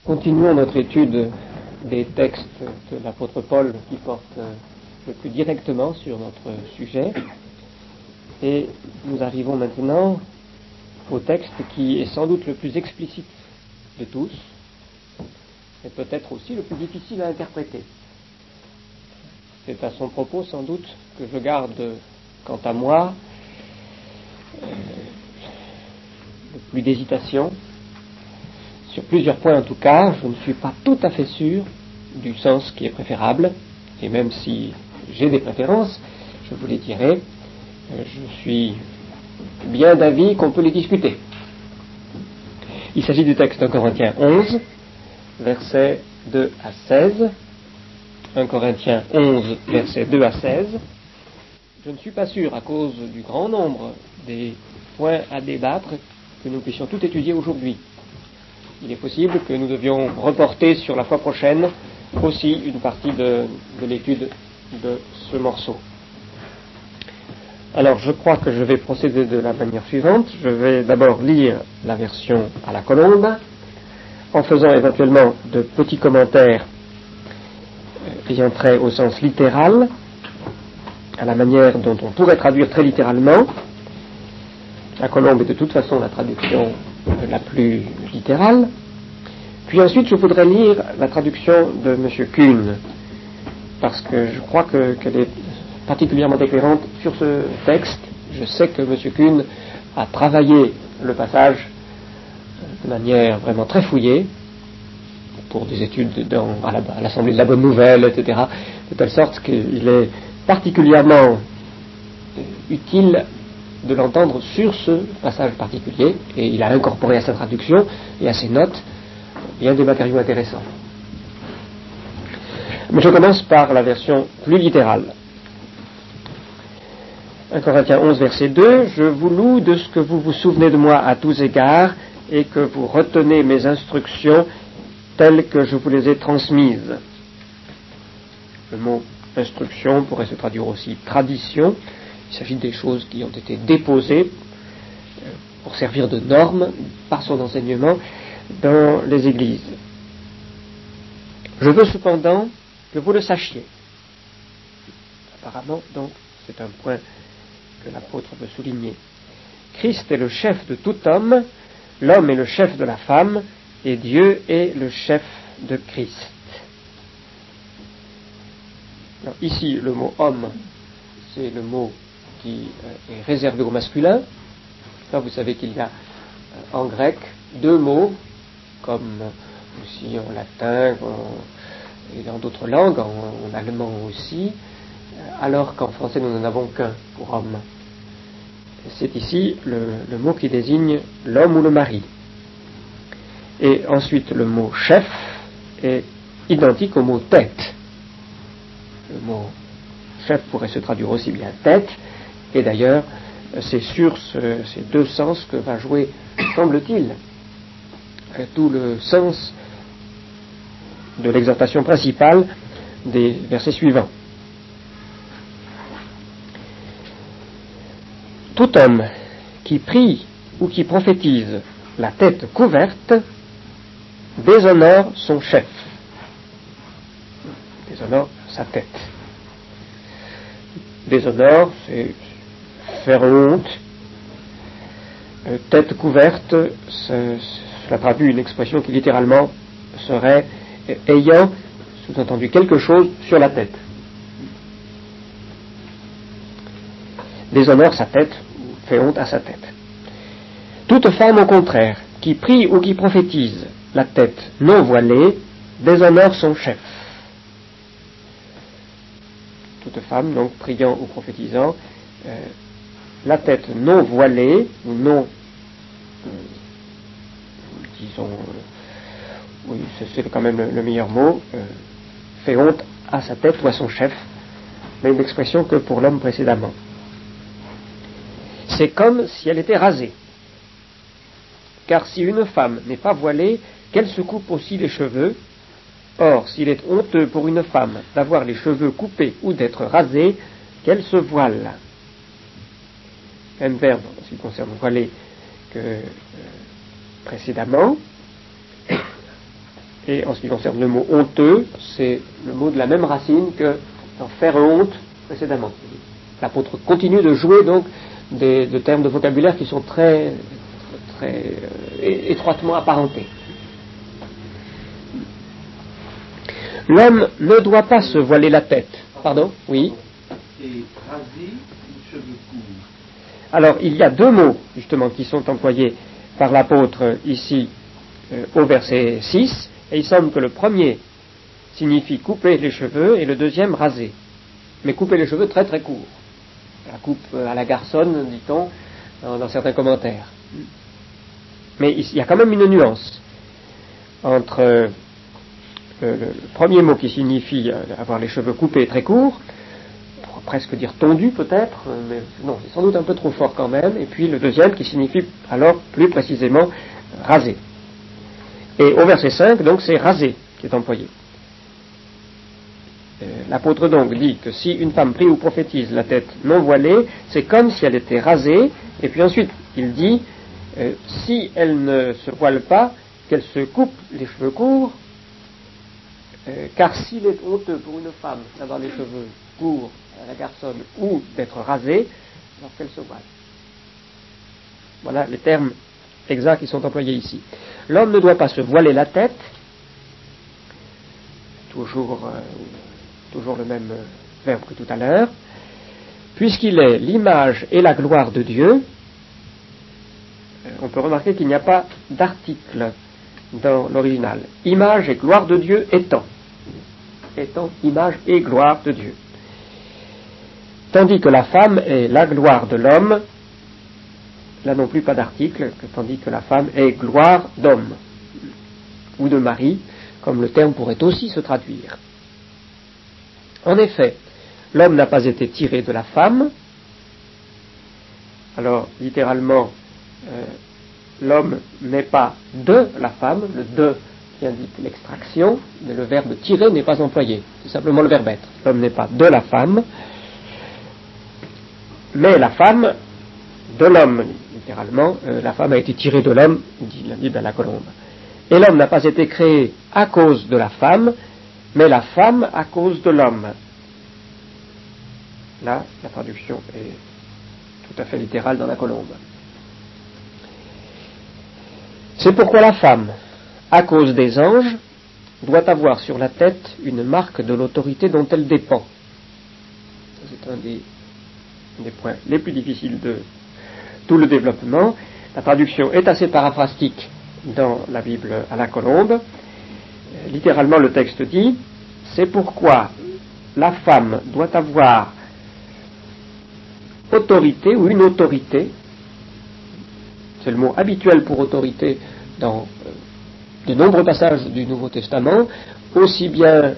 Continuons notre étude des textes de l'apôtre Paul qui portent le plus directement sur notre sujet. Et nous arrivons maintenant au texte qui est sans doute le plus explicite de tous, et peut-être aussi le plus difficile à interpréter. C'est à son propos sans doute que je garde, quant à moi, le plus d'hésitation. Sur plusieurs points en tout cas, je ne suis pas tout à fait sûr du sens qui est préférable, et même si j'ai des préférences, je vous les dirai, je suis bien d'avis qu'on peut les discuter. Il s'agit du texte 1 Corinthiens 11, versets 2 à 16. 1 Corinthiens 11, versets 2 à 16. Je ne suis pas sûr, à cause du grand nombre des points à débattre, que nous puissions tout étudier aujourd'hui. Il est possible que nous devions reporter sur la fois prochaine aussi une partie de l'étude de ce morceau. Alors, je crois que je vais procéder de la manière suivante. Je vais d'abord lire la version à la colombe, en faisant éventuellement de petits commentaires ayant trait au sens littéral, à la manière dont on pourrait traduire très littéralement. La colombe est de toute façon la traduction la plus littérale. Puis ensuite, je voudrais lire la traduction de M. Kuhn, parce que je crois qu'elle est particulièrement éclairante sur ce texte. Je sais que M. Kuhn a travaillé le passage de manière vraiment très fouillée, pour des études à l'Assemblée de la Bonne Nouvelle, etc., de telle sorte qu'il est particulièrement utile de l'entendre sur ce passage particulier, et il a incorporé à sa traduction et à ses notes bien des matériaux intéressants. Mais je commence par la version plus littérale. 1 Corinthiens 11, verset 2, « Je vous loue de ce que vous vous souvenez de moi à tous égards, et que vous retenez mes instructions telles que je vous les ai transmises. » Le mot « instruction » pourrait se traduire aussi « tradition ». Il s'agit des choses qui ont été déposées pour servir de normes par son enseignement dans les églises. Je veux cependant que vous le sachiez. Apparemment, donc, c'est un point que l'apôtre veut souligner. Christ est le chef de tout homme, l'homme est le chef de la femme, et Dieu est le chef de Christ. Alors, ici, le mot homme, c'est le mot qui est réservé au masculin. Là, vous savez qu'il y a en grec deux mots, comme aussi en latin et dans d'autres langues, en allemand aussi, alors qu'en français nous n'en avons qu'un pour homme. C'est ici le mot qui désigne l'homme ou le mari. Et ensuite le mot chef est identique au mot tête. Le mot chef pourrait se traduire aussi bien tête, et d'ailleurs c'est sur ces deux sens que va jouer, semble-t-il, tout le sens de l'exhortation principale des versets suivants. Tout homme qui prie ou qui prophétise la tête couverte déshonore son chef, déshonore sa tête. Déshonore, c'est faire honte. Tête couverte, cela traduit une expression qui littéralement serait ayant, sous-entendu, quelque chose sur la tête. Déshonore sa tête, ou fait honte à sa tête. Toute femme, au contraire, qui prie ou qui prophétise la tête non voilée, déshonore son chef. Toute femme, donc, priant ou prophétisant, la tête non voilée, ou non, disons, oui, c'est quand même le meilleur mot, fait honte à sa tête ou à son chef, mais une expression que pour l'homme précédemment. C'est comme si elle était rasée. Car si une femme n'est pas voilée, qu'elle se coupe aussi les cheveux. Or, s'il est honteux pour une femme d'avoir les cheveux coupés ou d'être rasée, qu'elle se voile. Même verbe en ce qui concerne voiler que précédemment. Et en ce qui concerne le mot honteux, c'est le mot de la même racine que dans faire honte précédemment. L'apôtre continue de jouer donc de termes de vocabulaire qui sont très étroitement apparentés. L'homme ne doit pas se voiler la tête. Pardon ? Oui. Et raser ou cheveux courts. Alors, il y a deux mots, justement, qui sont employés par l'apôtre ici au verset 6, et il semble que le premier signifie couper les cheveux et le deuxième raser. Mais couper les cheveux très très courts. La coupe à la garçonne, dit-on, dans certains commentaires. Mais il y a quand même une nuance entre le premier mot qui signifie avoir les cheveux coupés très courts, on pourrait presque dire tondus peut-être, mais non, c'est sans doute un peu trop fort quand même, et puis le deuxième qui signifie alors plus précisément raser. Et au verset 5, donc, c'est raser qui est employé. L'apôtre donc dit que si une femme prie ou prophétise la tête non voilée, c'est comme si elle était rasée, et puis ensuite il dit, si elle ne se voile pas, qu'elle se coupe les cheveux courts, car s'il est honteux pour une femme d'avoir les cheveux courts à la garçonne ou d'être rasée, alors qu'elle se voile. Voilà les termes exacts qui sont employés ici. L'homme ne doit pas se voiler la tête, toujours le même verbe que tout à l'heure, puisqu'il est l'image et la gloire de Dieu. On peut remarquer qu'il n'y a pas d'article dans l'original. Image et gloire de Dieu étant image et gloire de Dieu. Tandis que la femme est la gloire de l'homme, là non plus pas d'article, tandis que la femme est gloire d'homme, ou de mari, comme le terme pourrait aussi se traduire. En effet, l'homme n'a pas été tiré de la femme. Alors, littéralement, l'homme n'est pas de la femme, le de qui indique l'extraction, mais le verbe tirer n'est pas employé, c'est simplement le verbe être. L'homme n'est pas de la femme, mais la femme de l'homme, littéralement, la femme a été tirée de l'homme, dit la Bible à la Colombe. Et l'homme n'a pas été créé à cause de la femme, mais la femme à cause de l'homme. Là, la traduction est tout à fait littérale dans la Colombe. C'est pourquoi la femme, à cause des anges, doit avoir sur la tête une marque de l'autorité dont elle dépend. C'est un des points les plus difficiles de tout le développement. La traduction est assez paraphrastique dans la Bible à la Colombe. Littéralement, le texte dit, c'est pourquoi la femme doit avoir autorité ou une autorité. C'est le mot habituel pour autorité dans de nombreux passages du Nouveau Testament, aussi bien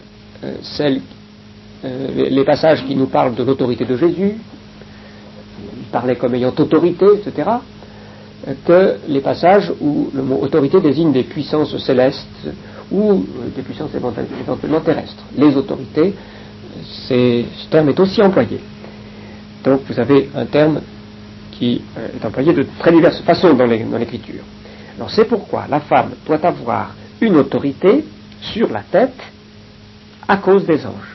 les passages qui nous parlent de l'autorité de Jésus, il parlait comme ayant autorité, etc., que les passages où le mot autorité désigne des puissances célestes ou des puissances éventuellement terrestres. Les autorités, ce terme est aussi employé. Donc vous avez un terme qui est employé de très diverses façons dans l'écriture. Alors c'est pourquoi la femme doit avoir une autorité sur la tête à cause des anges.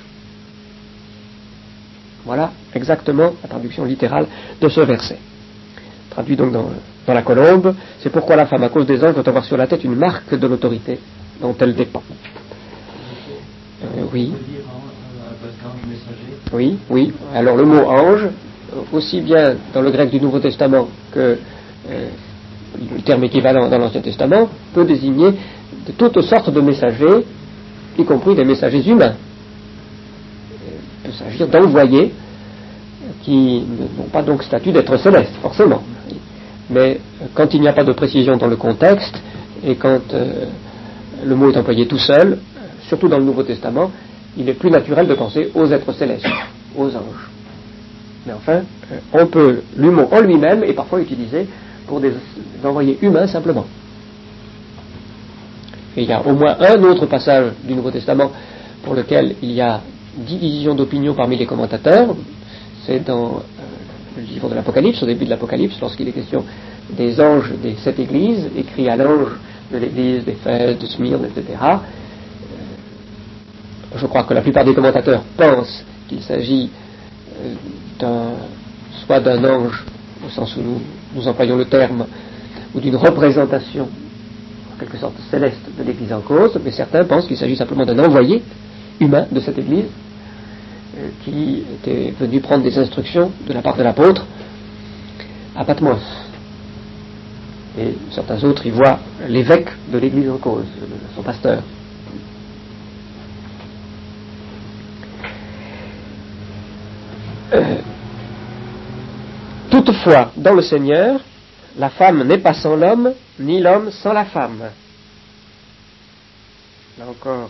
Voilà exactement la traduction littérale de ce verset. Traduit donc dans la Colombe, c'est pourquoi la femme à cause des anges doit avoir sur la tête une marque de l'autorité dont elle dépend. Oui. Oui. Alors le mot ange, aussi bien dans le grec du Nouveau Testament que le terme équivalent dans l'Ancien Testament, peut désigner de toutes sortes de messagers, y compris des messagers humains. Il peut s'agir d'envoyés qui n'ont pas donc statut d'être célestes, forcément. Mais quand il n'y a pas de précision dans le contexte, et quand le mot est employé tout seul, surtout dans le Nouveau Testament, il est plus naturel de penser aux êtres célestes, aux anges. Mais enfin, le mot en lui-même est parfois utilisé pour des envoyés humains simplement. Et il y a au moins un autre passage du Nouveau Testament pour lequel il y a division d'opinion parmi les commentateurs. C'est dans le livre de l'Apocalypse, au début de l'Apocalypse, lorsqu'il est question des anges des 7 églises, écrits à l'ange de l'église d'Éphèse, de Smyrne, etc. je crois que la plupart des commentateurs pensent qu'il s'agit soit d'un ange, au sens où nous employons le terme, ou d'une représentation, en quelque sorte céleste, de l'Église en cause, mais certains pensent qu'il s'agit simplement d'un envoyé humain de cette Église, qui était venu prendre des instructions de la part de l'apôtre à Patmos. Et certains autres y voient l'évêque de l'Église en cause, son pasteur. Toutefois, dans le Seigneur, la femme n'est pas sans l'homme, ni l'homme sans la femme. Là encore,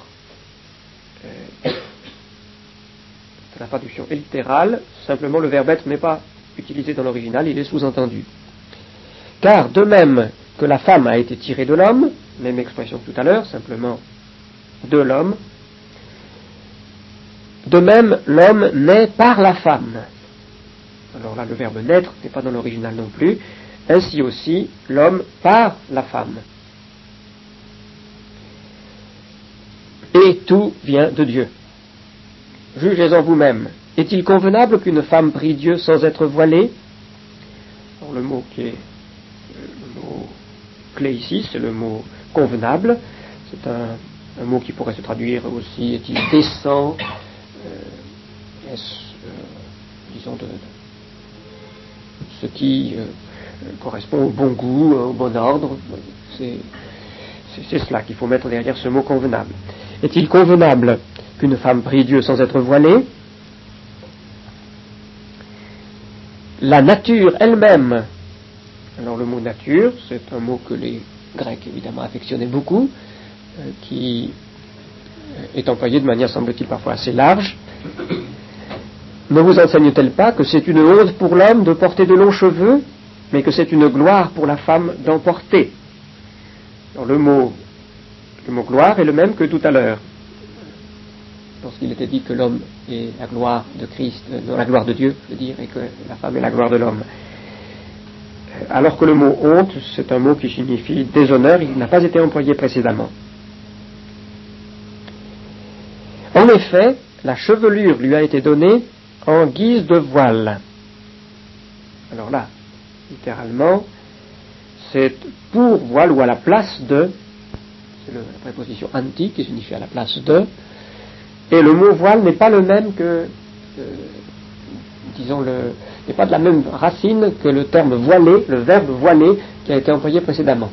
la traduction est littérale, simplement le verbe être n'est pas utilisé dans l'original, il est sous-entendu. Car de même que la femme a été tirée de l'homme, même expression que tout à l'heure, simplement de l'homme, de même l'homme naît par la femme. Alors là, le verbe naître n'est pas dans l'original non plus, ainsi aussi l'homme par la femme. Et tout vient de Dieu. Jugez-en vous-même. Est-il convenable qu'une femme prie Dieu sans être voilée? Alors, le mot qui est le mot clé ici, c'est le mot convenable. C'est un mot qui pourrait se traduire aussi, est-il décent, disons, de ce qui correspond au bon goût, au bon ordre. C'est cela qu'il faut mettre derrière ce mot convenable. Est-il convenable qu'une femme prie Dieu sans être voilée? La nature elle-même, alors le mot nature, c'est un mot que les Grecs évidemment affectionnaient beaucoup, qui est employé de manière semble-t-il parfois assez large. Ne vous enseigne-t-elle pas que c'est une honte pour l'homme de porter de longs cheveux, mais que c'est une gloire pour la femme d'en porter? Alors le mot gloire est le même que tout à l'heure, lorsqu'il était dit que l'homme est la gloire de Christ, la gloire de Dieu, je veux dire, et que la femme est la gloire de l'homme. Alors que le mot honte, c'est un mot qui signifie déshonneur, il n'a pas été employé précédemment. En effet, la chevelure lui a été donnée en guise de voile. Alors là, littéralement, c'est pour voile ou à la place de, c'est la préposition anti qui signifie à la place de, et le mot voile n'est pas le même que, n'est pas de la même racine que le terme voilé, le verbe voilé qui a été employé précédemment.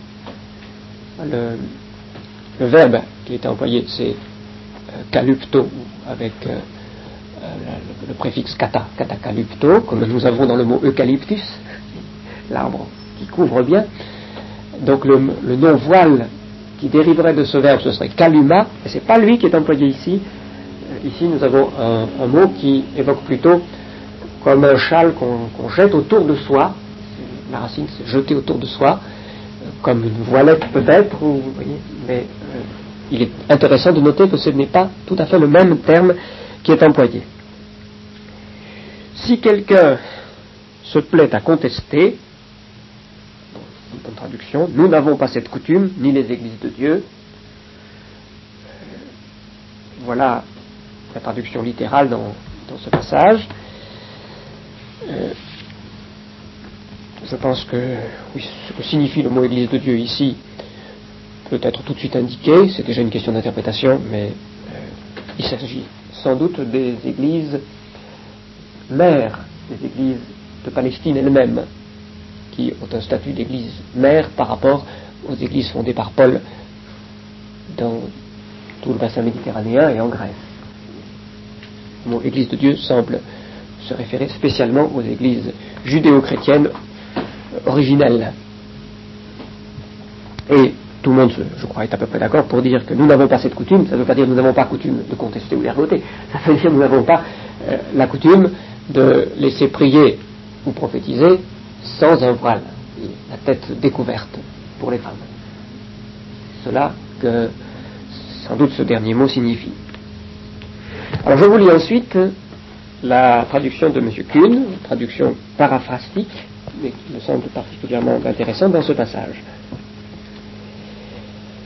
Le verbe qui a été employé, c'est kalupto, avec le préfixe kata, katakalupto, comme nous avons dans le mot eucalyptus, l'arbre qui couvre bien. Donc le nom voile qui dériverait de ce verbe, ce serait kaluma, et c'est pas lui qui est employé ici. Ici, nous avons un mot qui évoque plutôt comme un châle qu'on jette autour de soi. La racine, c'est jeter autour de soi, comme une voilette peut-être, vous voyez, mais il est intéressant de noter que ce n'est pas tout à fait le même terme qui est employé. Si quelqu'un se plaît à contester, une bonne traduction, nous n'avons pas cette coutume, ni les églises de Dieu. Voilà la traduction littérale dans ce passage. Je pense que oui, ce que signifie le mot Église de Dieu ici peut être tout de suite indiqué, c'est déjà une question d'interprétation, mais il s'agit sans doute des églises mères, des églises de Palestine elles-mêmes, qui ont un statut d'église mère par rapport aux églises fondées par Paul dans tout le bassin méditerranéen et en Grèce. Le mot Église de Dieu semble se référer spécialement aux églises judéo-chrétiennes originelles. Et tout le monde, je crois, est à peu près d'accord pour dire que nous n'avons pas cette coutume. Ça ne veut pas dire que nous n'avons pas coutume de contester ou d'ergoter. Ça veut dire que nous n'avons pas la coutume de laisser prier ou prophétiser sans un voile, la tête découverte pour les femmes. C'est cela que sans doute ce dernier mot signifie. Alors je vous lis ensuite la traduction de M. Kuhn, une traduction paraphrastique, mais qui me semble particulièrement intéressante dans ce passage.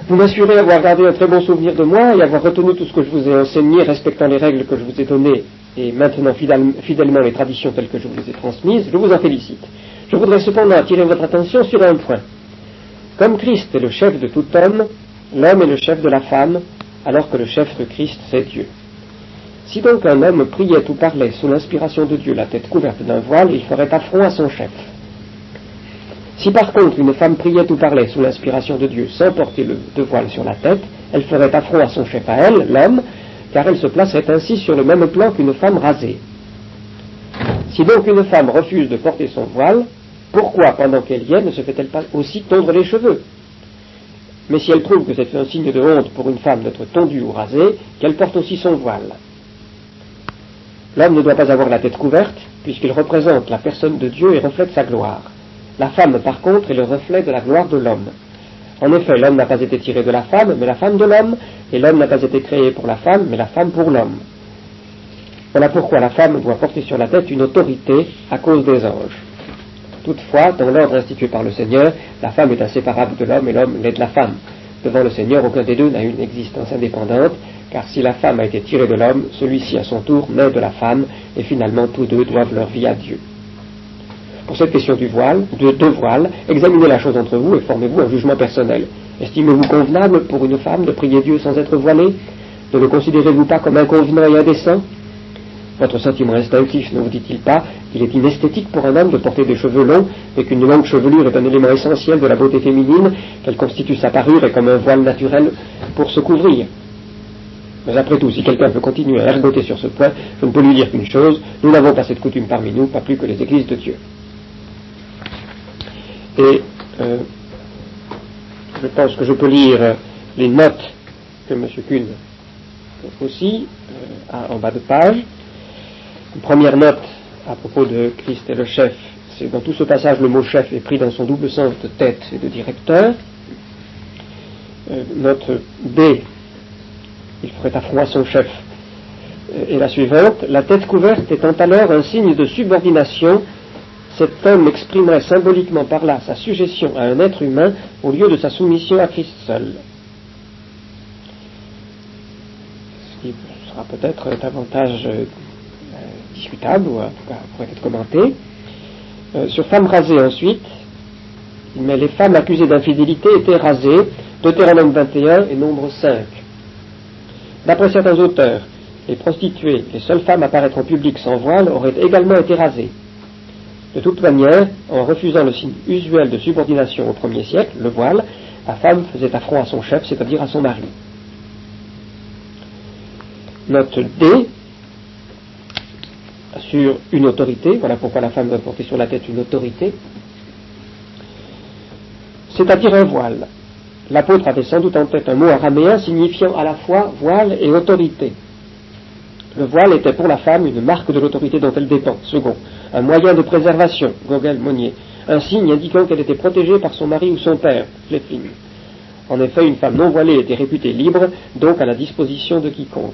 Vous m'assurez avoir gardé un très bon souvenir de moi et avoir retenu tout ce que je vous ai enseigné, respectant les règles que je vous ai données et maintenant fidèlement les traditions telles que je vous les ai transmises. Je vous en félicite. Je voudrais cependant attirer votre attention sur un point. Comme Christ est le chef de tout homme, l'homme est le chef de la femme, alors que le chef de Christ, c'est Dieu. Si donc un homme priait ou parlait sous l'inspiration de Dieu, la tête couverte d'un voile, il ferait affront à son chef. Si par contre une femme priait ou parlait sous l'inspiration de Dieu sans porter de voile sur la tête, elle ferait affront à son chef, à elle, l'homme, car elle se placerait ainsi sur le même plan qu'une femme rasée. Si donc une femme refuse de porter son voile, pourquoi, pendant qu'elle y est, ne se fait-elle pas aussi tondre les cheveux? Mais si elle trouve que c'est un signe de honte pour une femme d'être tondue ou rasée, qu'elle porte aussi son voile. L'homme ne doit pas avoir la tête couverte, puisqu'il représente la personne de Dieu et reflète sa gloire. La femme, par contre, est le reflet de la gloire de l'homme. En effet, l'homme n'a pas été tiré de la femme, mais la femme de l'homme, et l'homme n'a pas été créé pour la femme, mais la femme pour l'homme. Voilà pourquoi la femme doit porter sur la tête une autorité à cause des anges. Toutefois, dans l'ordre institué par le Seigneur, la femme est inséparable de l'homme et l'homme l'est de la femme. Devant le Seigneur, aucun des deux n'a une existence indépendante, car si la femme a été tirée de l'homme, celui-ci à son tour naît de la femme, et finalement tous deux doivent leur vie à Dieu. Pour cette question du voile, de deux voiles, examinez la chose entre vous et formez-vous un jugement personnel. Estimez-vous convenable pour une femme de prier Dieu sans être voilée? Ne le considérez-vous pas comme inconvenant et indécent? Votre sentiment instinctif ne vous dit-il pas qu'il est inesthétique pour un homme de porter des cheveux longs et qu'une longue chevelure est un élément essentiel de la beauté féminine, qu'elle constitue sa parure et comme un voile naturel pour se couvrir? Mais après tout, si quelqu'un veut continuer à ergoter sur ce point, je ne peux lui dire qu'une chose, nous n'avons pas cette coutume parmi nous, pas plus que les églises de Dieu. Et je pense que je peux lire les notes que M. Kuhn aussi a en bas de page. Une première note à propos de Christ et le chef, c'est dans tout ce passage le mot chef est pris dans son double sens de tête et de directeur. Note B, il ferait affront à son chef, et la suivante, la tête couverte étant alors un signe de subordination, cet homme exprimerait symboliquement par là sa sujétion à un être humain au lieu de sa soumission à Christ seul. Ce qui sera peut-être davantage discutable, ou en tout cas pourrait être commenté. Sur femme rasée ensuite, mais les femmes accusées d'infidélité étaient rasées, Deutéronome 21 et Nombre 5. D'après certains auteurs, les prostituées, les seules femmes à paraître en public sans voile, auraient également été rasées. De toute manière, en refusant le signe usuel de subordination au 1er siècle, le voile, la femme faisait affront à son chef, c'est-à-dire à son mari. Note D, sur une autorité, voilà pourquoi la femme doit porter sur la tête une autorité, c'est-à-dire un voile. L'apôtre avait sans doute en tête un mot araméen signifiant à la fois voile et autorité. Le voile était pour la femme une marque de l'autorité dont elle dépend. Second, un moyen de préservation, Gogel-Monnier, un signe indiquant qu'elle était protégée par son mari ou son père, Flepling. En effet, une femme non voilée était réputée libre, donc à la disposition de quiconque.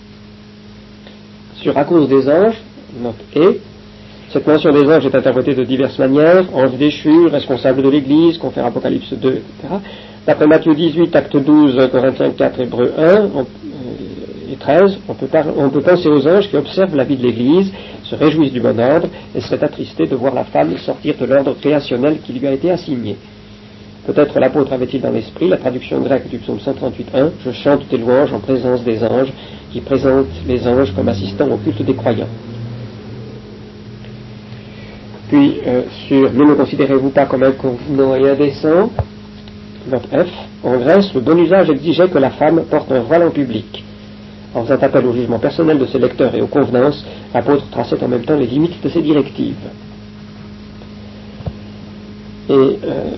Sur à cause des anges, note E, cette mention des anges est interprétée de diverses manières, anges déchus, responsables de l'Église, confère Apocalypse 2, etc. D'après Matthieu 18, acte 12, Corinthiens 4, Hébreux 1 et 13, on peut penser aux anges qui observent la vie de l'Église, se réjouissent du bon ordre et seraient attristés de voir la femme sortir de l'ordre créationnel qui lui a été assigné. Peut-être l'apôtre avait-il dans l'esprit la traduction grecque du psaume 138.1, « Je chante tes louanges en présence des anges » qui présentent les anges comme assistants au culte des croyants. Puis, ne le considérez-vous pas comme inconvenant et indécent? Note F. En Grèce, le bon usage exigeait que la femme porte un voile en public. En faisant appel au jugement personnel de ses lecteurs et aux convenances, l'apôtre traçait en même temps les limites de ses directives. Et,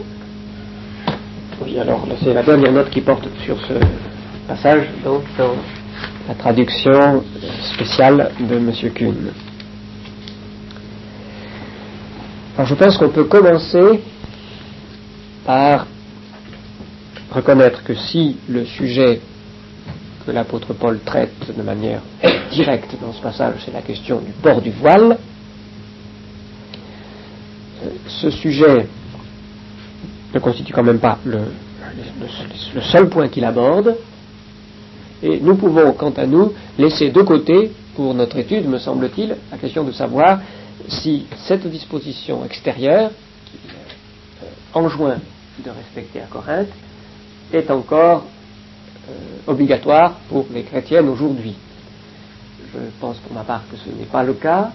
oui, alors, c'est la dernière note qui porte sur ce passage, donc, dans la traduction spéciale de M. Kuhn. Alors, je pense qu'on peut commencer par reconnaître que si le sujet que l'apôtre Paul traite de manière directe dans ce passage, c'est la question du port du voile, ce sujet ne constitue quand même pas le seul point qu'il aborde, et nous pouvons, quant à nous, laisser de côté, pour notre étude, me semble-t-il, la question de savoir si cette disposition extérieure, qui enjoint de respecter à Corinthe, est encore obligatoire pour les chrétiennes aujourd'hui. Je pense pour ma part que ce n'est pas le cas,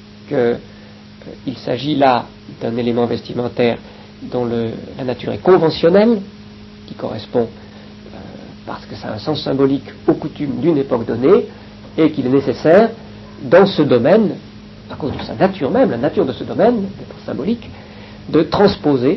qu'il s'agit là d'un élément vestimentaire dont la nature est conventionnelle, qui correspond, parce que ça a un sens symbolique, aux coutumes d'une époque donnée, et qu'il est nécessaire, dans ce domaine, à cause de sa nature même, la nature de ce domaine, étant symbolique, de transposer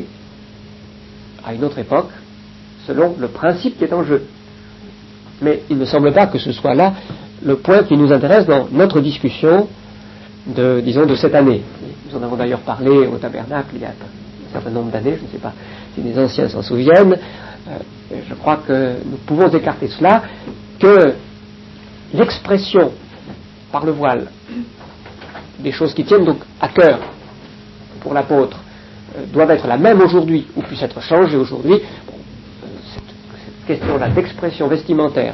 à une autre époque, selon le principe qui est en jeu. Mais il ne me semble pas que ce soit là le point qui nous intéresse dans notre discussion de cette année. Nous en avons d'ailleurs parlé au tabernacle il y a un certain nombre d'années, je ne sais pas si les anciens s'en souviennent. Je crois que nous pouvons écarter cela, que l'expression par le voile des choses qui tiennent donc à cœur pour l'apôtre doivent être la même aujourd'hui ou puissent être changées aujourd'hui. Cette question-là d'expression vestimentaire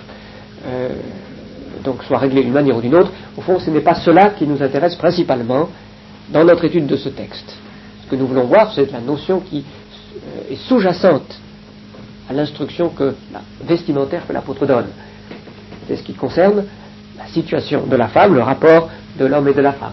donc soit réglée d'une manière ou d'une autre, au fond ce n'est pas cela qui nous intéresse principalement dans notre étude de ce texte. Ce que nous voulons voir, c'est la notion qui est sous-jacente à l'instruction vestimentaire que l'apôtre donne. C'est ce qui concerne la situation de la femme, le rapport de l'homme et de la femme.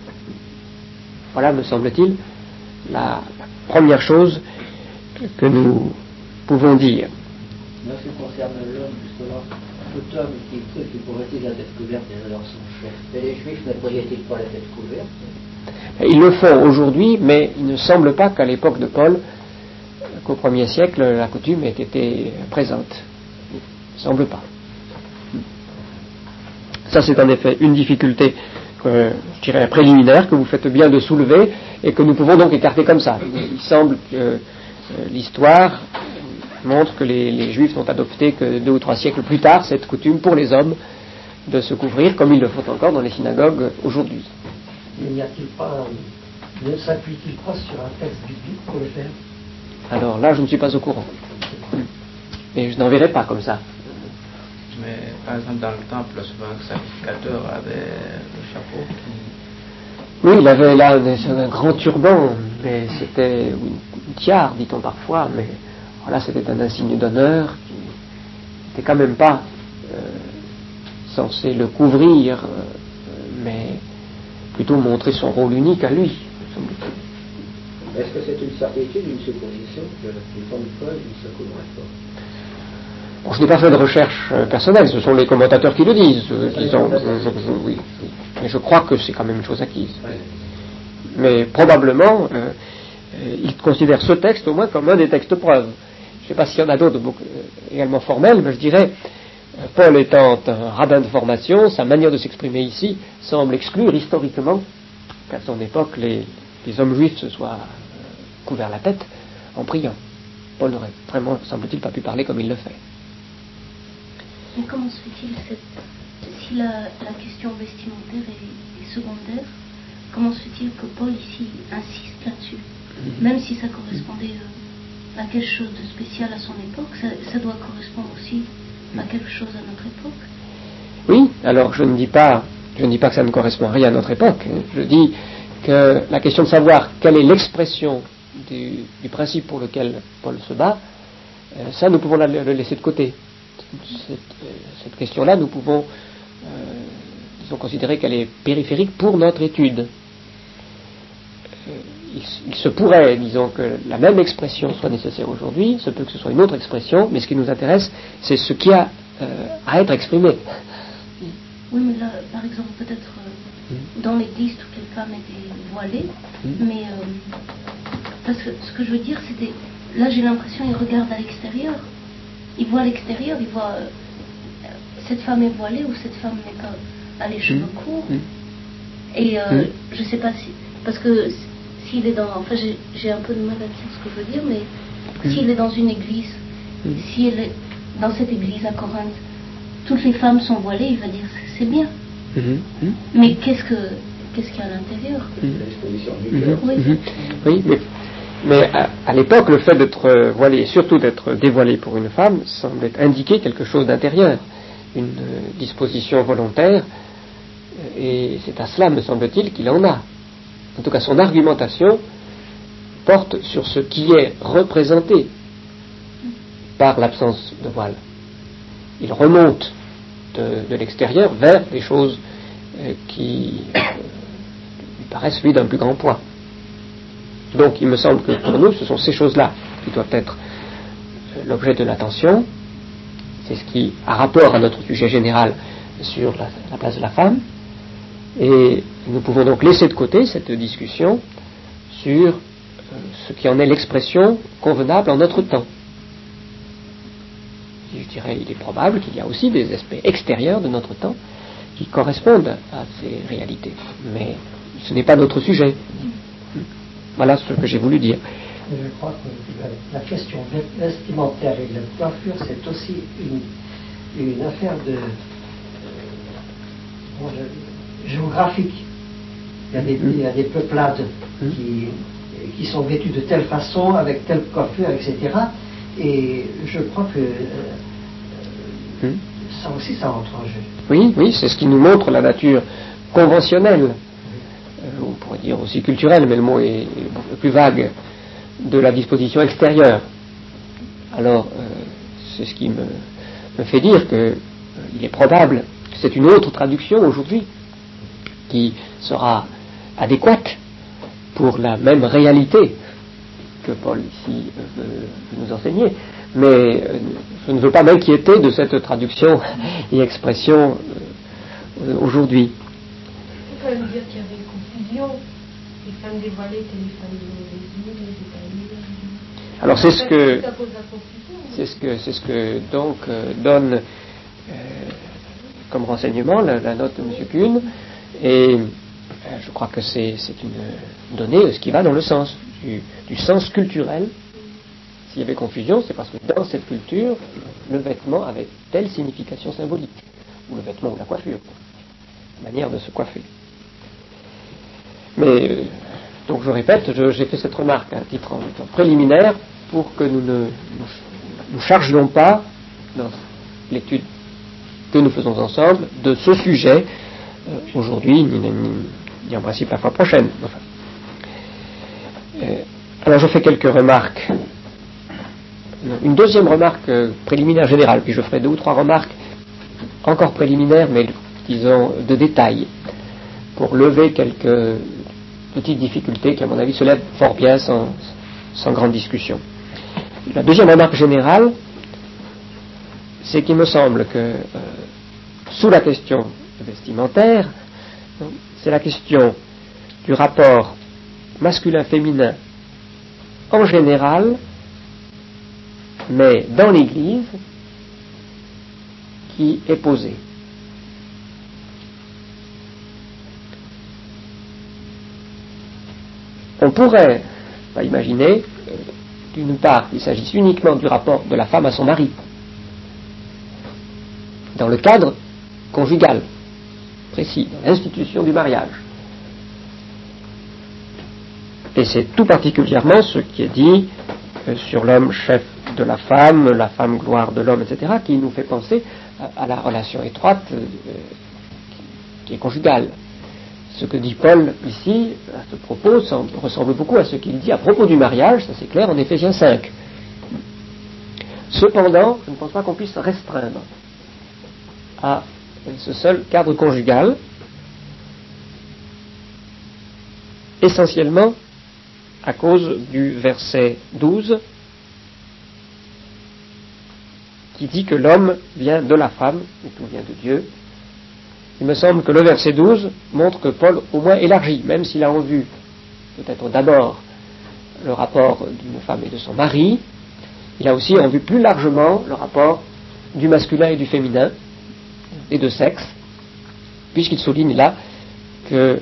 Voilà, me semble-t-il, la première chose que nous pouvons dire. En ce qui concerne l'homme, justement, tout homme qui pourrait-il la tête couverte et alors son chef. Et les Juifs ne pourraient-ils pas la tête couverte? Ils le font aujourd'hui, mais il ne semble pas qu'à l'époque de Paul, qu'au 1er siècle, la coutume ait été présente. Il ne semble pas. Ça, c'est en effet une difficulté, je dirais, préliminaire, que vous faites bien de soulever, et que nous pouvons donc écarter comme ça. Il semble que l'histoire montre que les Juifs n'ont adopté que 2 ou 3 siècles plus tard cette coutume pour les hommes de se couvrir, comme ils le font encore dans les synagogues aujourd'hui. Ne s'appuie-t-il pas sur un texte biblique pour le faire? Alors là, je ne suis pas au courant. Et je n'en verrai pas comme ça. Mais par exemple, dans le temple, souvent le sacrificateur avait le chapeau. Oui, il avait là un grand turban, mais c'était une tiare, dit-on parfois, mais voilà, c'était un insigne d'honneur qui n'était quand même pas censé le couvrir, mais plutôt montrer son rôle unique à lui. Est-ce que c'est une certitude, une supposition que les femmes Paul ne se couvraient pas? Bon, je n'ai pas fait de recherche personnelle, ce sont les commentateurs qui le disent. Oui. Mais je crois que c'est quand même une chose acquise. Mais probablement, ils considèrent ce texte au moins comme un des textes preuves. Je ne sais pas s'il y en a d'autres également formels, mais je dirais, Paul étant un rabbin de formation, sa manière de s'exprimer ici semble exclure historiquement qu'à son époque les hommes juifs se soient couverts la tête en priant. Paul n'aurait vraiment, semble-t-il, pas pu parler comme il le fait. Mais comment se fait-il si la question vestimentaire est secondaire, comment se fait-il que Paul ici insiste là-dessus? Même si ça correspondait à quelque chose de spécial à son époque, ça doit correspondre aussi à quelque chose à notre époque. Oui, alors je ne dis pas que ça ne correspond à rien à notre époque. Je dis que la question de savoir quelle est l'expression du principe pour lequel Paul se bat, ça nous pouvons le laisser de côté. Cette question-là, nous pouvons considérer qu'elle est périphérique pour notre étude. Il se pourrait, disons, que la même expression soit nécessaire aujourd'hui, se peut que ce soit une autre expression, mais ce qui nous intéresse, c'est ce qui a à être exprimé. Oui, mais là, par exemple, peut-être dans l'Église, toutes les femmes étaient voilées, mais parce que ce que je veux dire, c'était, là j'ai l'impression qu'ils regardent à l'extérieur, ils voient l'extérieur, ils voient cette femme est voilée ou cette femme n'est pas, a les cheveux courts, et je sais pas si, parce que s'il est dans, enfin j'ai un peu de mal à dire ce que je veux dire, mais s'il est dans une église, si elle est dans cette église à Corinthe, toutes les femmes sont voilées, il va dire c'est bien. Mais qu'est-ce qu'il y a à l'intérieur? Oui, mais Mais à l'époque, le fait d'être voilé, et surtout d'être dévoilé pour une femme, semblait indiquer quelque chose d'intérieur, une disposition volontaire, et c'est à cela, me semble-t-il, qu'il en a. En tout cas, son argumentation porte sur ce qui est représenté par l'absence de voile. Il remonte de l'extérieur vers des choses qui lui paraissent, lui, d'un plus grand poids. Donc, il me semble que pour nous, ce sont ces choses-là qui doivent être l'objet de l'attention. C'est ce qui a rapport à notre sujet général sur la place de la femme. Et nous pouvons donc laisser de côté cette discussion sur ce qui en est l'expression convenable en notre temps. Je dirais, il est probable qu'il y a aussi des aspects extérieurs de notre temps qui correspondent à ces réalités. Mais ce n'est pas notre sujet. Voilà ce que j'ai voulu dire. Je crois que la question vestimentaire et de la coiffure, c'est aussi une affaire de géographique. Il y a des peuplades qui sont vêtues de telle façon, avec telle coiffure, etc. Et je crois que ça aussi, ça entre en jeu. Oui, c'est ce qui nous montre la nature conventionnelle, on pourrait dire aussi culturelle, mais le mot est beaucoup plus vague, de la disposition extérieure. Alors, c'est ce qui me fait dire qu'il est probable que c'est une autre traduction aujourd'hui qui sera adéquate pour la même réalité que Paul ici veut nous enseigner. Mais je ne veux pas m'inquiéter de cette traduction et expression aujourd'hui. Il faut quand même dire qu'il y avait une confusion. Les femmes dévoilées étaient les femmes de mauvaise mine, les Alors c'est ce que donc donne comme renseignement la note de M. Kuhn, et je crois que c'est une donnée, ce qui va dans le sens du sens culturel. S'il y avait confusion, c'est parce que dans cette culture, le vêtement avait telle signification symbolique, ou le vêtement ou la coiffure, la manière de se coiffer. Mais, donc je répète, j'ai fait cette remarque à titre préliminaire pour que nous ne nous chargions pas, dans l'étude que nous faisons ensemble, de ce sujet aujourd'hui, ni en principe la fois prochaine. Enfin. Alors je fais quelques remarques. Une deuxième remarque préliminaire générale, puis je ferai 2 ou 3 remarques encore préliminaires, mais disons de détail, pour lever quelques petites difficultés qui, à mon avis, se lèvent fort bien sans grande discussion. La deuxième remarque générale, c'est qu'il me semble que sous la question vestimentaire, c'est la question du rapport masculin-féminin en général, mais dans l'Église, qui est posée. On pourrait pas imaginer, d'une part, qu'il s'agisse uniquement du rapport de la femme à son mari, dans le cadre conjugal précis, dans l'institution du mariage. Et c'est tout particulièrement ce qui est dit sur l'homme chef de la femme gloire de l'homme, etc., qui nous fait penser à la relation étroite qui est conjugale. Ce que dit Paul ici, à ce propos, ressemble beaucoup à ce qu'il dit à propos du mariage, ça c'est clair, en Éphésiens 5. Cependant, je ne pense pas qu'on puisse restreindre à ce seul cadre conjugal, essentiellement à cause du verset 12, qui dit que l'homme vient de la femme, et tout vient de Dieu. Il me semble que le verset 12 montre que Paul au moins élargit, même s'il a en vue peut-être d'abord le rapport d'une femme et de son mari, il a aussi en vue plus largement le rapport du masculin et du féminin, des deux sexes, puisqu'il souligne là que,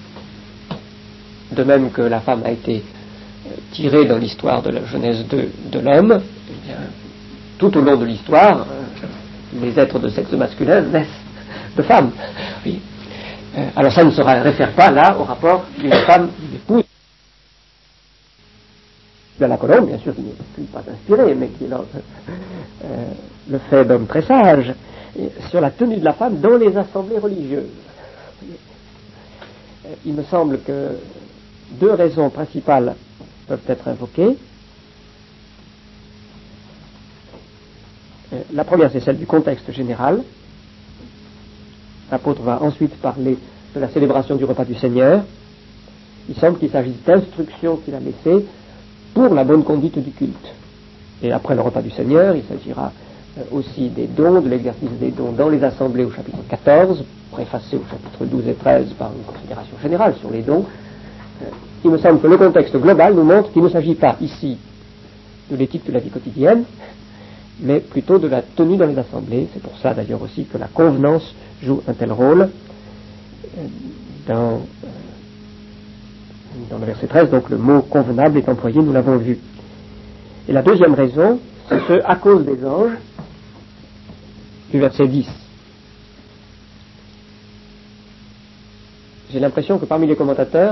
de même que la femme a été tirée dans l'histoire de la genèse de l'homme, eh bien, tout au long de l'histoire, les êtres de sexe masculin naissent de femmes. Oui. Alors ça ne se réfère pas là au rapport d'une femme, d'une épouse. Il y a la colombe, bien sûr, qui n'est plus pas inspirée, mais qui est le fait d'homme très sage, sur la tenue de la femme dans les assemblées religieuses. Il me semble que deux raisons principales peuvent être invoquées. La première, c'est celle du contexte général. L'apôtre va ensuite parler de la célébration du repas du Seigneur. Il semble qu'il s'agisse d'instructions qu'il a laissées pour la bonne conduite du culte. Et après le repas du Seigneur, il s'agira aussi des dons, de l'exercice des dons dans les assemblées au chapitre 14, préfacé au chapitre 12 et 13 par une considération générale sur les dons. Il me semble que le contexte global nous montre qu'il ne s'agit pas ici de l'éthique de la vie quotidienne, mais plutôt de la tenue dans les assemblées. C'est pour ça d'ailleurs aussi que la convenance joue un tel rôle. Dans le verset 13, donc le mot convenable est employé, nous l'avons vu. Et la deuxième raison, c'est ce à cause des anges, du verset 10. J'ai l'impression que parmi les commentateurs,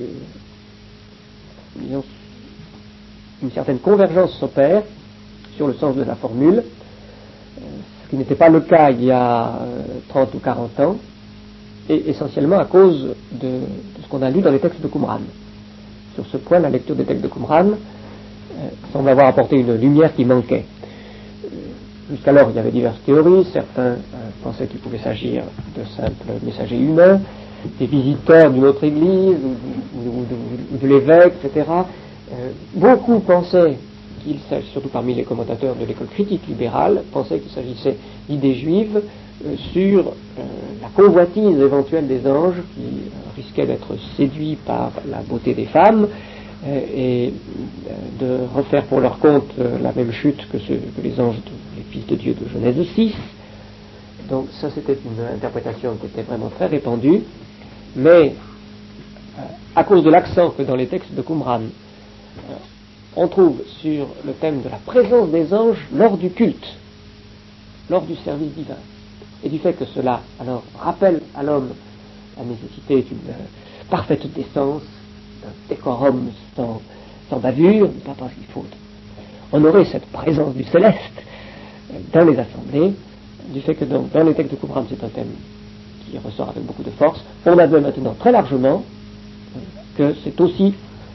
une certaine convergence s'opère sur le sens de la formule, ce qui n'était pas le cas il y a 30 ou 40 ans, et essentiellement à cause de ce qu'on a lu dans les textes de Qumran. Sur ce point, la lecture des textes de Qumran semble avoir apporté une lumière qui manquait. Jusqu'alors, il y avait diverses théories. Certains pensaient qu'il pouvait s'agir de simples messagers humains, des visiteurs d'une autre église, ou de l'évêque, etc. Beaucoup pensaient qu'il s'agissait, surtout parmi les commentateurs de l'école critique libérale, pensaient qu'il s'agissait d'idées juives sur la convoitise éventuelle des anges qui risquaient d'être séduits par la beauté des femmes et de refaire pour leur compte la même chute que les anges, les fils de Dieu de Genèse 6. Donc ça, c'était une interprétation qui était vraiment très répandue, mais à cause de l'accent que dans les textes de Qumran on trouve sur le thème de la présence des anges lors du culte, lors du service divin, et du fait que cela alors rappelle à l'homme la nécessité d'une parfaite décence, d'un décorum sans bavure, pas parce qu'il faut honorer cette présence du céleste dans les assemblées, du fait que dans les textes de Qumran c'est un thème qui ressort avec beaucoup de force. On admet maintenant très largement que c'est aussi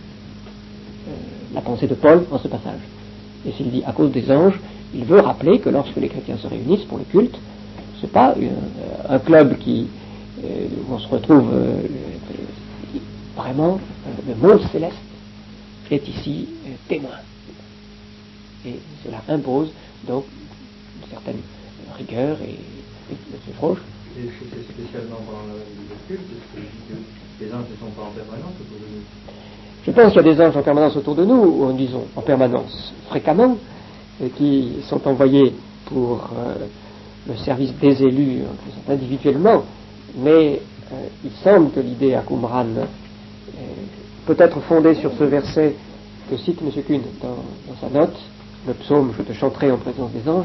la pensée de Paul dans ce passage. Et s'il dit à cause des anges, il veut rappeler que lorsque les chrétiens se réunissent pour le culte, c'est pas un club où on se retrouve vraiment, le monde céleste est ici témoin. Et cela impose donc une certaine rigueur et M. Froge. Et c'est spécialement dans le culte, parce que les anges ne sont pas en permanence autour de nous. Je pense qu'il y a des anges en permanence autour de nous, ou disons en permanence fréquemment, qui sont envoyés pour le service des élus individuellement, mais il semble que l'idée à Qumran peut être fondée sur ce verset que cite M. Kuhn dans sa note, le psaume « Je te chanterai en présence des anges ».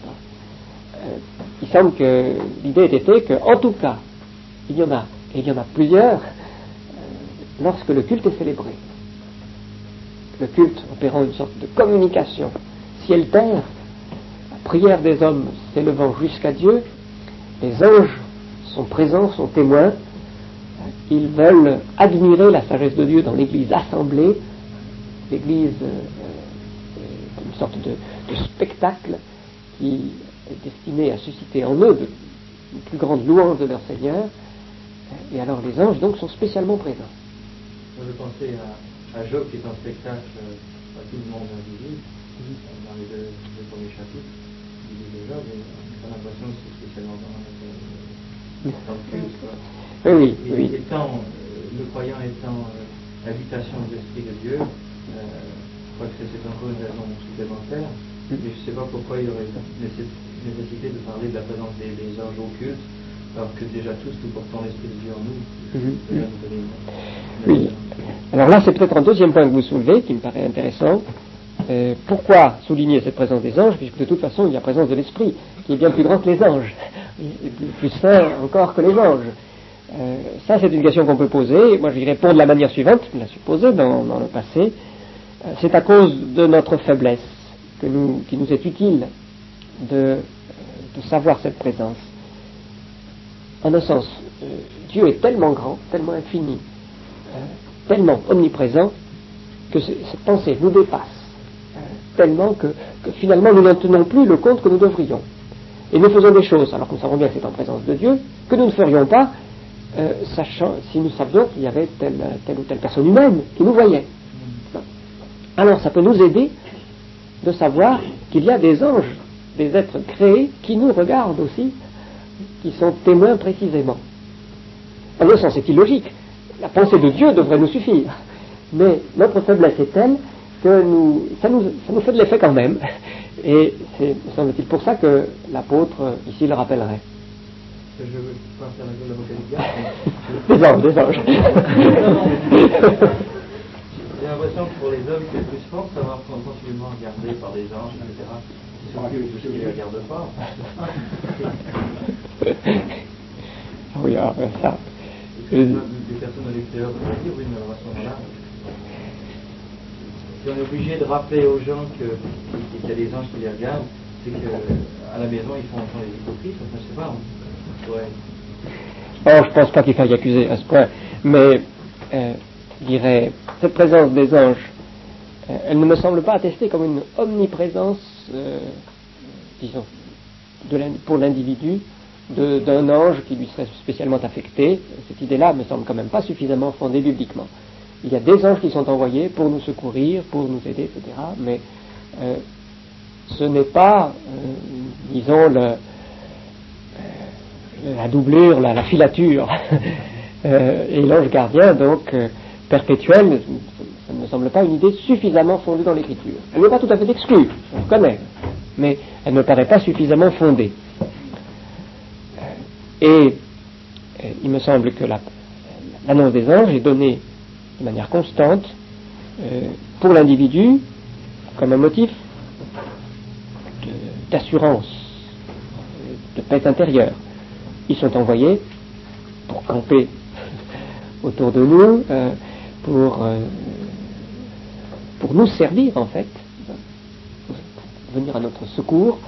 Il semble que l'idée ait été qu'en tout cas, il y en a plusieurs lorsque le culte est célébré. Le culte opérant une sorte de communication ciel-terre, la prière des hommes s'élevant jusqu'à Dieu, les anges sont présents, sont témoins, ils veulent admirer la sagesse de Dieu dans l'église assemblée. L'église est une sorte de spectacle qui est destiné à susciter en eux une plus grande louange de leur Seigneur, et alors les anges donc sont spécialement présents. Je pensais à Job qui est un spectacle à tout le monde invisible, dans les deux premiers chapitres du livre de Job, et on a l'impression que c'est spécialement dans le culte. Oui. Étant, le croyant étant l'habitation de l'Esprit de Dieu, je crois que c'est encore une raison supplémentaire, mais je ne sais pas pourquoi il y aurait nécessité de parler de la présence des anges au culte, alors que déjà tous nous portons l'Esprit de Dieu en nous. Oui. Alors là, c'est peut-être un deuxième point que vous soulevez, qui me paraît intéressant. Pourquoi souligner cette présence des anges, puisque de toute façon, il y a la présence de l'Esprit, qui est bien plus grand que les anges, et plus saint encore que les anges. Ça, c'est une question qu'on peut poser. Moi, je vais y répondre de la manière suivante, je l'ai supposé dans le passé. c'est à cause de notre faiblesse qu'il nous est utile de savoir cette présence. En un sens, Dieu est tellement grand, tellement infini, tellement omniprésent, que cette pensée nous dépasse, tellement que finalement nous n'en tenons plus le compte que nous devrions. Et nous faisons des choses, alors que nous savons bien que c'est en présence de Dieu, que nous ne ferions pas, sachant, si nous savions qu'il y avait telle ou telle personne humaine qui nous voyait. Alors ça peut nous aider de savoir qu'il y a des anges, des êtres créés qui nous regardent aussi, qui sont témoins précisément. En un sens, c'est illogique. La pensée de Dieu devrait nous suffire. Mais notre faiblesse est telle que ça nous fait de l'effet quand même. Et c'est, me semble-t-il, pour ça que l'apôtre ici le rappellerait. Je ne veux pas faire la gueule Des anges. J'ai l'impression que pour les hommes, c'est plus fort de savoir qu'on est continuellement regardé par des anges, etc. C'est sur Dieu et tout ce qui ne les regarde pas. Oui, alors ça. Des personnes à l'extérieur pourraient dire, oui, mais alors à ce moment-là, si on est obligé de rappeler aux gens qu'il y a des anges qui les regardent, c'est qu'à la maison, ils font les hypocrites, enfin, je sais pas. Ouais. Oh, je pense pas qu'il faille accuser à ce point, mais je dirais, cette présence des anges, elle ne me semble pas attestée comme une omniprésence, disons, pour l'individu, d'un ange qui lui serait spécialement affecté. Cette idée-là me semble quand même pas suffisamment fondée bibliquement. Il y a des anges qui sont envoyés pour nous secourir, pour nous aider, etc. Mais ce n'est pas, disons, la doublure, la filature, et l'ange gardien, donc, perpétuel, ça ne me semble pas une idée suffisamment fondée dans l'Écriture. Elle n'est pas tout à fait exclue, je le connais, mais elle ne me paraît pas suffisamment fondée. Et il me semble que l'annonce des anges est donnée de manière constante pour l'individu comme un motif d'assurance, de paix intérieure. Ils sont envoyés pour camper autour de nous, pour nous servir en fait, pour venir à notre secours.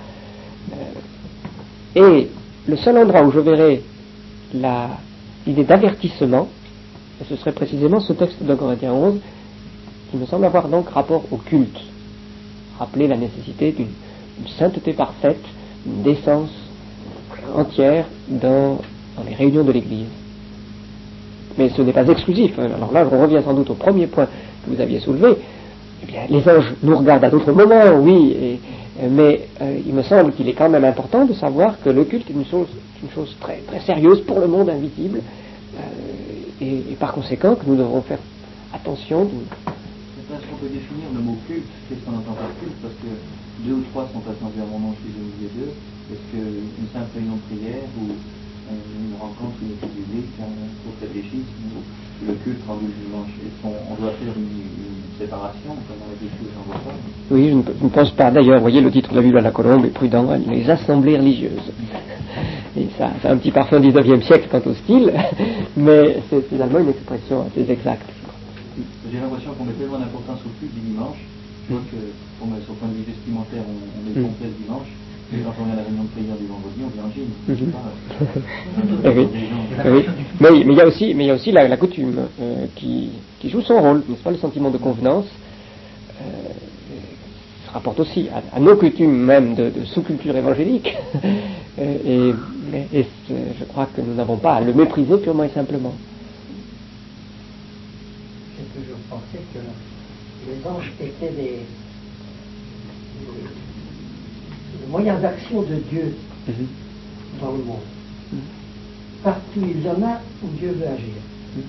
Et le seul endroit où je verrai l'idée d'avertissement, ce serait précisément ce texte de Corinthiens 11, qui me semble avoir donc rapport au culte. Rappeler la nécessité d'une sainteté parfaite, une décence entière dans les réunions de l'Église. Mais ce n'est pas exclusif. Alors là, on revient sans doute au premier point que vous aviez soulevé. Eh bien, les anges nous regardent à d'autres moments, oui, mais il me semble qu'il est quand même important de savoir que le culte est une chose très, très sérieuse pour le monde invisible, et par conséquent que nous devrons faire attention. Est-ce qu'on peut définir le mot culte? Qu'est-ce qu'on entend par culte? Parce que 2 ou 3 sont assemblés à mon nom, je suis au milieu d'eux. Est-ce qu'une simple réunion de prière ou une rencontre, une étude biblique pour catéchisme ou le culte rendu le dimanche, est-ce qu'on doit faire une séparation comme on a dit tous en repas? Oui, je ne pense pas. D'ailleurs, vous voyez, le titre de la Bible à la colombe est prudent, les assemblées religieuses. Et ça a un petit parfum 19e siècle quant au style, mais c'est finalement une expression assez exacte. J'ai l'impression qu'on met tellement d'importance au culte du dimanche, je vois que sur le point de vue vestimentaire, on est complet le dimanche, et quand on vient à la réunion de prière du vendredi, on vient en jean. Oui, mais il y a aussi la coutume qui joue son rôle, n'est-ce pas, le sentiment de convenance se rapporte aussi à nos coutumes même de sous-culture évangélique, et je crois que nous n'avons pas à le mépriser purement et simplement. J'ai toujours pensé que les anges étaient des moyens d'action de Dieu dans le monde. Partout il y en a où Dieu veut agir.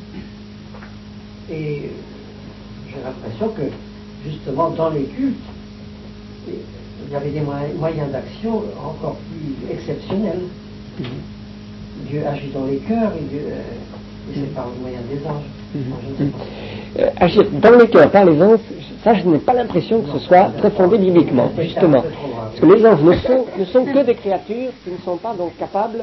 Et j'ai l'impression que justement dans les cultes, il y avait des moyens d'action encore plus exceptionnels. Dieu agit dans les cœurs et c'est par le moyen des anges. Agir dans les cœurs par les anges, ça je n'ai pas l'impression que ce soit très fondé bibliquement, justement. Parce que les anges ne sont que des créatures qui ne sont pas donc capables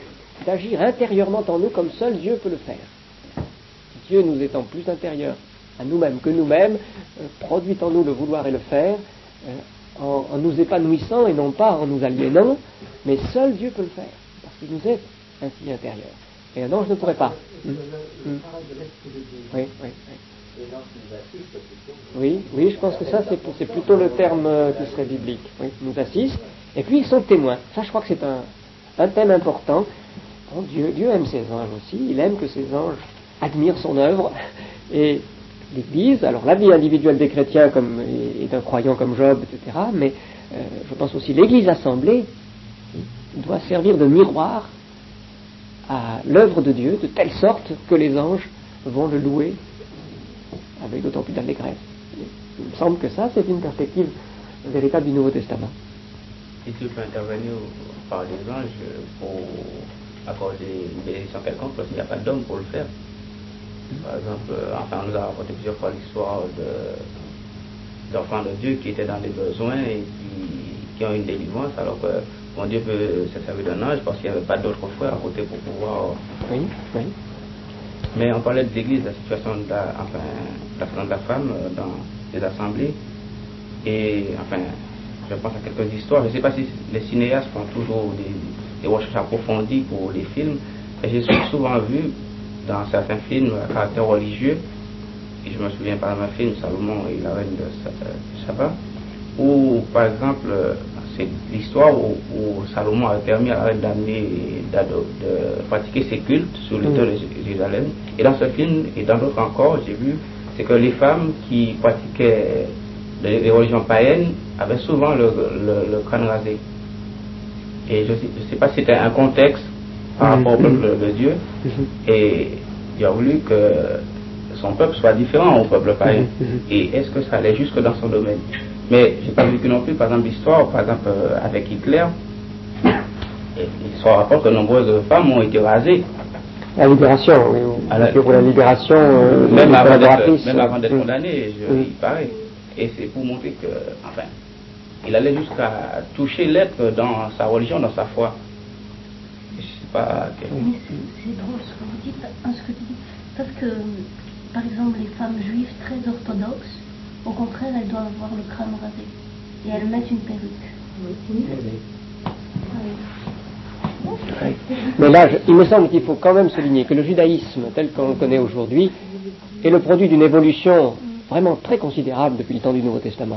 d'agir intérieurement en nous comme seul Dieu peut le faire. Dieu nous étant plus intérieur à nous-mêmes, que nous-mêmes, produit en nous le vouloir et le faire, en nous épanouissant et non pas en nous aliénant, mais seul Dieu peut le faire, parce qu'il nous est ainsi intérieur. Et un ange ne pourrait pas. Le travail de l'Esprit de Dieu. Oui, oui, oui. Et l'ange nous assiste plutôt. Oui, je pense que ça, c'est plutôt le terme qui serait biblique. Oui, nous assiste. Et puis, ils sont témoins. Ça, je crois que c'est un thème important. Bon, Dieu aime ses anges aussi. Il aime que ses anges admirent son œuvre. Et l'Église, alors la vie individuelle des chrétiens et d'un croyant comme Job, etc., mais je pense aussi l'Église assemblée doit servir de miroir à l'œuvre de Dieu, de telle sorte que les anges vont le louer avec d'autant plus d'allégresse. Il me semble que ça, c'est une perspective véritable du Nouveau Testament. Et tu peux intervenir par les anges pour accorder une bénédiction quelconque parce qu'il n'y a pas d'homme pour le faire. Par exemple, on nous a raconté plusieurs fois l'histoire d'enfants de Dieu qui étaient dans des besoins et qui ont une délivrance, alors que mon Dieu peut se servir d'un ange parce qu'il n'y avait pas d'autres frères à côté pour pouvoir. Oui. Mais on parlait de l'Église, la situation de la femme dans les assemblées. Et je pense à quelques histoires. Je ne sais pas si les cinéastes font toujours des recherches approfondies pour les films, mais j'ai souvent vu dans certains films à caractère religieux, et je me souviens par exemple d'un film Salomon et la reine de Saba, où par exemple c'est l'histoire où Salomon a permis à la reine de pratiquer ses cultes sur le toit de Jérusalem. Et dans ce film et dans d'autres encore, j'ai vu c'est que les femmes qui pratiquaient les religions païennes avaient souvent le crâne rasé. Et je ne sais pas si c'était un contexte par rapport au peuple de Dieu, et il a voulu que son peuple soit différent au peuple païen. Et est-ce que ça allait jusque dans son domaine? Mais je n'ai pas vécu non plus, par exemple, l'histoire, par exemple, avec Hitler. Il se rapporte que de nombreuses femmes ont été rasées. La libération, oui. Pour la libération, même avant d'être condamné, il paraît. Et c'est pour montrer que, il allait jusqu'à toucher l'être dans sa religion, dans sa foi. Je sais pas. Mais c'est drôle ce que vous dites, parce que, par exemple, les femmes juives très orthodoxes, au contraire, elles doivent avoir le crâne rasé. Et elles mettent une perruque. Mais là, il me semble qu'il faut quand même souligner que le judaïsme, tel qu'on le connaît aujourd'hui, est le produit d'une évolution vraiment très considérable depuis le temps du Nouveau Testament.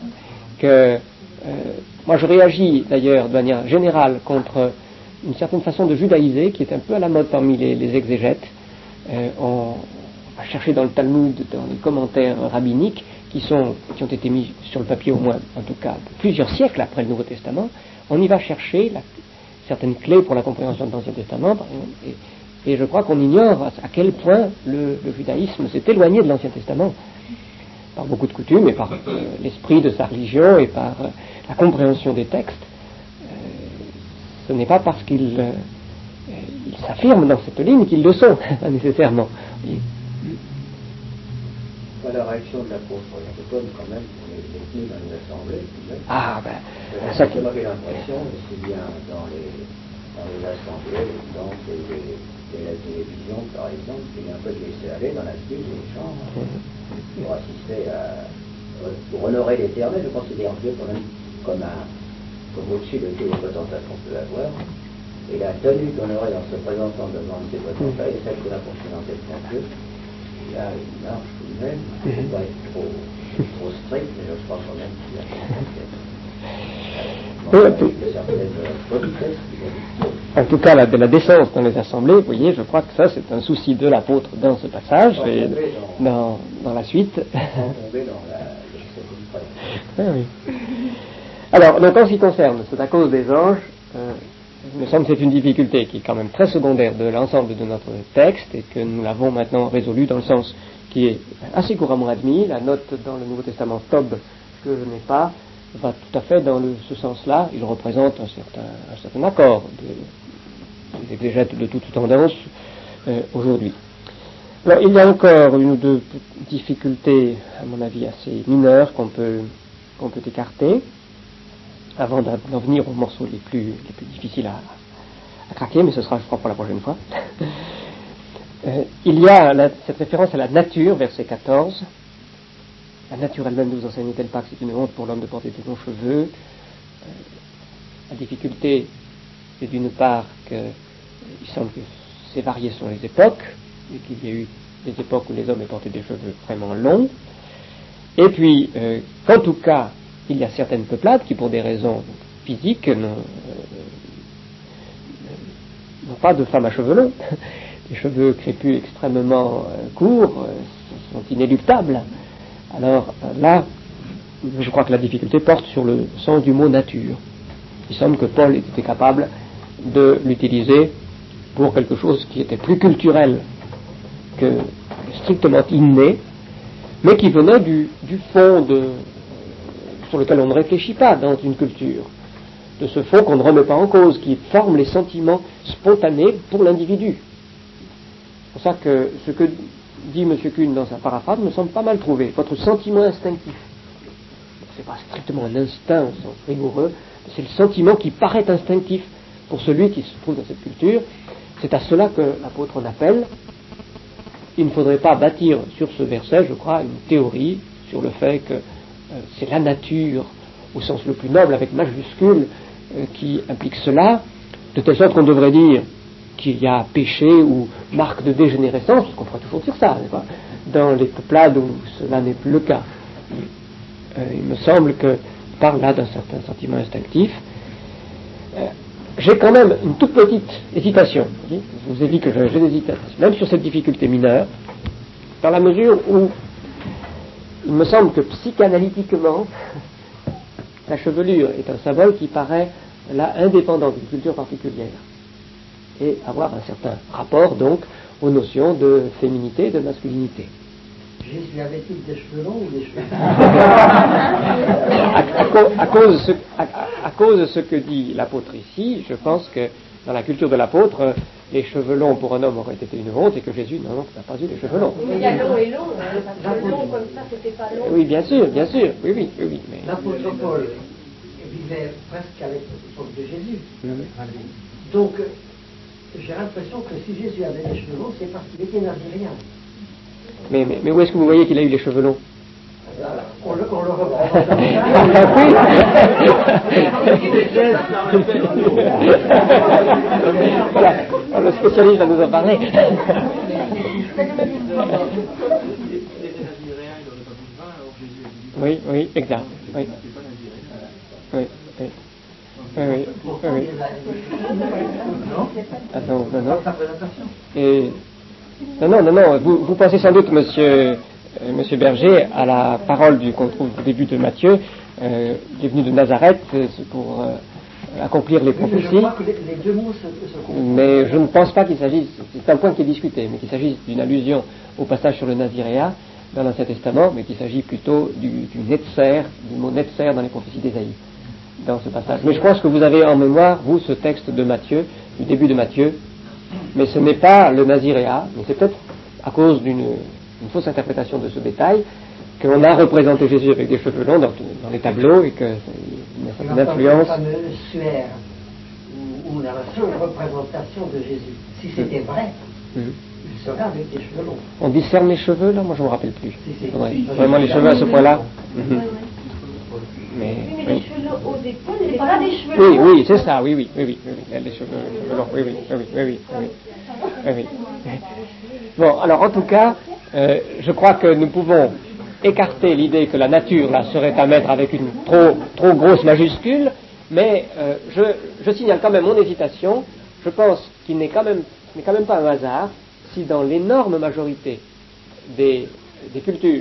Moi, je réagis d'ailleurs de manière générale contre une certaine façon de judaïser qui est un peu à la mode parmi les exégètes. On va chercher dans le Talmud, dans les commentaires rabbiniques qui ont été mis sur le papier au moins, en tout cas, plusieurs siècles après le Nouveau Testament. On y va chercher certaines clés pour la compréhension de l'Ancien Testament, par exemple, et je crois qu'on ignore à quel point le judaïsme s'est éloigné de l'Ancien Testament, par beaucoup de coutumes et par l'esprit de sa religion et par la compréhension des textes. Ce n'est pas parce qu'ils s'affirment dans cette ligne qu'ils le sont, nécessairement. La réaction de l'apôtre Paul, quand même, on est tenus dans les assemblées. Ça m'a fait l'impression, aussi bien dans les assemblées, dans la télévision, par exemple, qu'il y a un peu de laisser aller dans la vie des gens pour assister pour honorer l'Éternel. Je considère Dieu quand même comme au-dessus de tous les potentats qu'on peut avoir. Et la tenue qu'on aurait en se présentant devant ces potentats et celle qu'on a pour se présenter devant Dieu, il y a une marche tout de même. Il ne faut pas être trop strict, mais je crois quand même qu'il y a en tout cas, la décence dans les assemblées, vous voyez, je crois que ça, c'est un souci de l'apôtre dans ce passage et dans la suite. Oui. Alors, donc, en ce qui concerne cette cause des anges, il me semble que c'est une difficulté qui est quand même très secondaire de l'ensemble de notre texte et que nous l'avons maintenant résolu dans le sens qui est assez couramment admis. La note dans le Nouveau Testament Tob que je n'ai pas va tout à fait dans ce sens-là. Il représente un certain accord des exégètes de toute tendance aujourd'hui. Alors, il y a encore une ou deux difficultés, à mon avis, assez mineures qu'on peut écarter avant d'en venir aux morceaux les plus difficiles à craquer, mais ce sera, je crois, pour la prochaine fois. Il y a cette référence à la nature, verset 14. La nature elle-même ne vous enseigne-t-elle pas que c'est une honte pour l'homme de porter de longs cheveux? La difficulté, c'est d'une part qu'il semble que c'est varié selon les époques, et qu'il y a eu des époques où les hommes aient porté des cheveux vraiment longs, et puis qu'en tout cas, il y a certaines peuplades qui, pour des raisons physiques, n'ont pas de femmes à cheveux longs. Les cheveux crépus extrêmement courts sont inéluctables. Alors là, je crois que la difficulté porte sur le sens du mot nature. Il semble que Paul était capable de l'utiliser pour quelque chose qui était plus culturel que strictement inné, mais qui venait du fond sur lequel on ne réfléchit pas dans une culture, de ce fond qu'on ne remet pas en cause, qui forme les sentiments spontanés pour l'individu. C'est pour ça que ce que dit M. Kuhn dans sa paraphrase me semble pas mal trouvé. Votre sentiment instinctif, c'est pas strictement un instinct au sens rigoureux, c'est le sentiment qui paraît instinctif pour celui qui se trouve dans cette culture. C'est à cela que l'apôtre en appelle. Il ne faudrait pas bâtir sur ce verset, je crois, une théorie sur le fait que c'est la nature, au sens le plus noble, avec majuscule, qui implique cela, de telle sorte qu'on devrait dire qu'il y a péché ou marque de dégénérescence, parce qu'on pourrait toujours dire ça, n'est-ce pas, dans les peuplades où cela n'est plus le cas. Il me semble que parle là d'un certain sentiment instinctif. J'ai quand même une toute petite hésitation. Je vous ai dit que j'ai des hésitations, même sur cette difficulté mineure, dans la mesure où il me semble que psychanalytiquement, la chevelure est un symbole qui paraît là indépendant d'une culture particulière et avoir un certain rapport donc aux notions de féminité et de masculinité. Jésus avait-il des cheveux longs ou des cheveux à cause de ce que dit l'apôtre ici, je pense que dans la culture de l'apôtre, les cheveux longs pour un homme auraient été une honte et que Jésus n'a pas eu les cheveux longs. Mais il y a long et long, cheveux longs comme ça, c'était pas long. Oui, bien sûr, oui. Mais... L'apôtre Paul vivait presque à l'époque de Jésus. Donc, j'ai l'impression que si Jésus avait les cheveux longs, c'est parce qu'il était naziréen. Mais où est-ce que vous voyez qu'il a eu les cheveux longs? On le reprend. Voilà, le spécialiste va nous en parler. Oui, exact. Oui. Non. Et non. Vous pensez sans doute, Monsieur Berger, à la parole qu'on trouve au début de Matthieu, qui est venu de Nazareth pour accomplir les prophéties. Je crois que les deux mots se confondent. Mais je ne pense pas qu'il s'agisse, c'est un point qui est discuté, mais qu'il s'agisse d'une allusion au passage sur le Naziréat dans l'Ancien Testament, mais qu'il s'agit plutôt du Netzer, du mot Netzer dans les prophéties d'Ésaïe, dans ce passage. Mais je pense que vous avez en mémoire, vous, ce texte de Matthieu, du début de Matthieu, mais ce n'est pas le Naziréat, mais c'est peut-être à cause d'une fausse interprétation de ce détail qu'on a représenté Jésus avec des cheveux longs dans les tableaux et qu'il y a certaine influence. Le fameux suaire, ou la seule représentation de Jésus. Si c'était vrai, il serait avec des cheveux longs. On discerne les cheveux là? Moi je ne me rappelle plus. Si. Vraiment les cheveux à ce point-là. Mais les cheveux aux épaules, c'est pas des cheveux longs. Oui, c'est ça, oui. Les cheveux longs, oui. Bon, alors en tout cas, je crois que nous pouvons écarter l'idée que la nature là serait à mettre avec une trop grosse majuscule, mais je signale quand même mon hésitation. Je pense qu'il n'est quand même pas un hasard si dans l'énorme majorité des cultures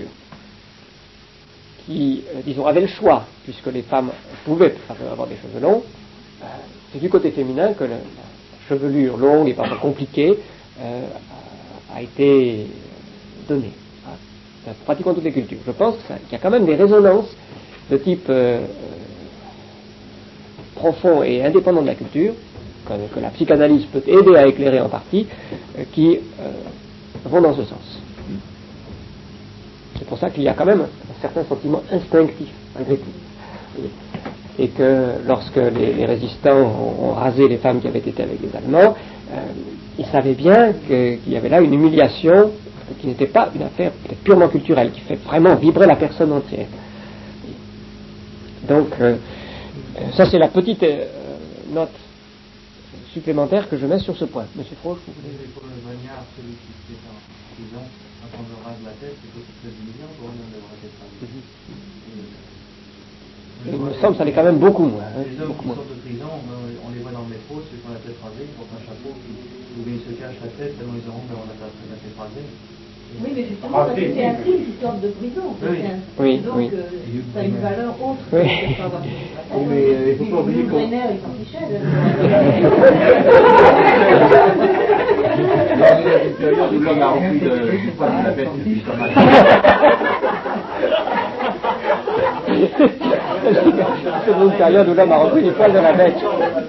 qui, disons, avaient le choix, puisque les femmes pouvaient avoir des cheveux longs, c'est du côté féminin que la chevelure longue et parfois compliquée a été donnée. Pratiquement toutes les cultures. Je pense qu'il y a quand même des résonances de type profond et indépendant de la culture, que la psychanalyse peut aider à éclairer en partie, qui vont dans ce sens. C'est pour ça qu'il y a quand même un certain sentiment instinctif, malgré tout. Et que lorsque les résistants ont rasé les femmes qui avaient été avec les Allemands, il savait bien qu'il y avait là une humiliation qui n'était pas une affaire peut-être purement culturelle, qui fait vraiment vibrer la personne entière. Donc, ça c'est la petite note supplémentaire que je mets sur ce point. Monsieur Froch, vous voulez... Pour le bagnard, celui qui est en prison, quand on le rase la tête, c'est aussi très humiliant pour un homme d'avoir la tête rasée. Il me semble que ça l'est quand même beaucoup moins. Les hommes qui sortent de prison, on les voit dans le métro, ceux qui ont la tête rasée, ils portent un chapeau, ou bien ils se cachent la tête tellement ils ont honte d'avoir la tête rasée. Oui, mais justement, parce que c'est un crime qui sort de prison. Oui, donc, oui. ça a une valeur autre que Oui. de pas avoir la tête. Mais il faut pas oublier qu'on... Les nerfs, ils s'en fichaient. Dans une période où l'homme a repris du poil de la bête depuis pas mal. C'est une période où l'homme a repris du poil de la bête.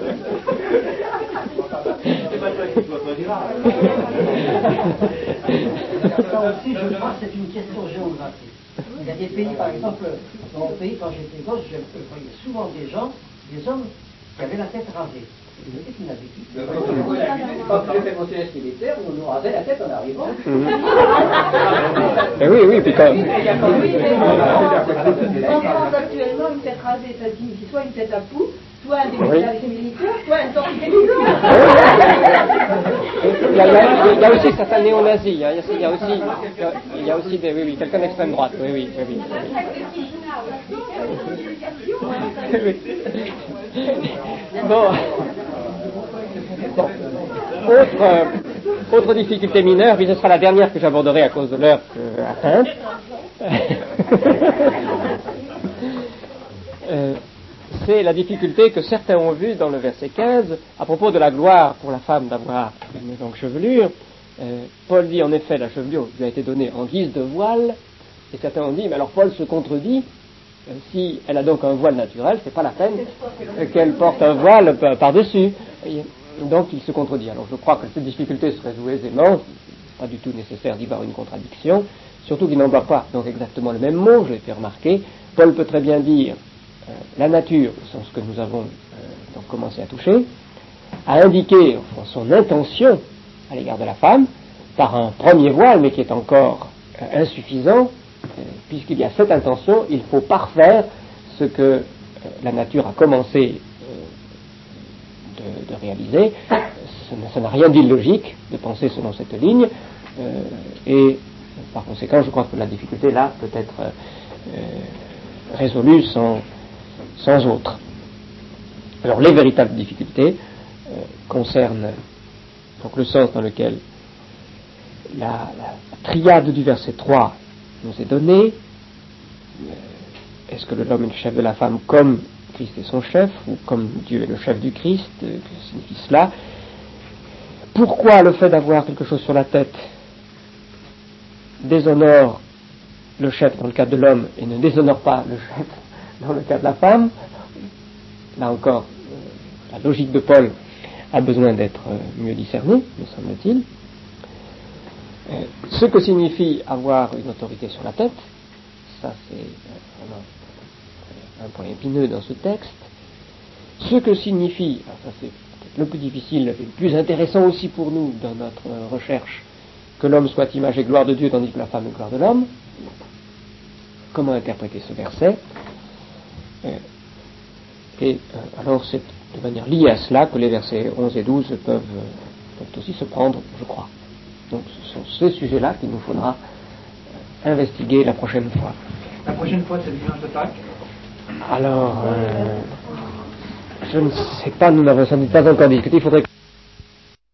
Ça aussi, je crois que c'est une question géographique. Il y a des pays, par exemple, dans mon pays, quand j'étais gosse, je voyais souvent des hommes qui avaient la tête rasée. C'était une habitude. Quand j'étais mon service militaire, on nous rasait la tête en arrivant. Oui, puis quand... En France, actuellement, une tête rasée, ça signifie soit une tête à poux, soit un député militaire, soit un torpille militaire. Il y a aussi certains néo-nazis, il y a aussi des, quelqu'un d'extrême droite, oui. Bon. Autre difficulté mineure, puis ce sera la dernière que j'aborderai à cause de l'heure atteinte. C'est la difficulté que certains ont vue dans le verset 15 à propos de la gloire pour la femme d'avoir une longue chevelure. Paul dit en effet la chevelure lui a été donnée en guise de voile, et certains ont dit mais alors Paul se contredit, si elle a donc un voile naturel, c'est pas la peine qu'elle porte un voile par-dessus. Donc il se contredit. Alors je crois que cette difficulté se résout aisément, pas du tout nécessaire d'y voir une contradiction, surtout qu'il n'emploie pas donc exactement le même mot, je l'ai fait remarquer. Paul peut très bien dire la nature, au sens que nous avons donc commencé à toucher, a indiqué son intention à l'égard de la femme par un premier voile, mais qui est encore insuffisant, puisqu'il y a cette intention, il faut parfaire ce que la nature a commencé de réaliser. Ça n'a rien d'illogique de penser selon cette ligne, et par conséquent, je crois que la difficulté là peut être résolue sans autre. Alors les véritables difficultés concernent donc le sens dans lequel la triade du verset 3 nous est donnée. Est-ce que l'homme est le chef de la femme comme Christ est son chef, ou comme Dieu est le chef du Christ? Que signifie cela? Pourquoi le fait d'avoir quelque chose sur la tête déshonore le chef dans le cas de l'homme et ne déshonore pas le chef dans le cas de la femme? Là encore, la logique de Paul a besoin d'être mieux discernée, me semble-t-il. Ce que signifie avoir une autorité sur la tête, ça c'est vraiment un point épineux dans ce texte. Ce que signifie, alors ça c'est peut-être le plus difficile et le plus intéressant aussi pour nous dans notre recherche, que l'homme soit image et gloire de Dieu tandis que la femme est gloire de l'homme. Comment interpréter ce verset? Alors c'est de manière liée à cela que les versets 11 et 12 peuvent aussi se prendre, je crois. Donc ce sont ces sujets-là qu'il nous faudra investiguer la prochaine fois. La prochaine fois, c'est le dimanche de Pâques. Alors, je ne sais pas, nous n'avons sans doute pas encore discuté, il faudrait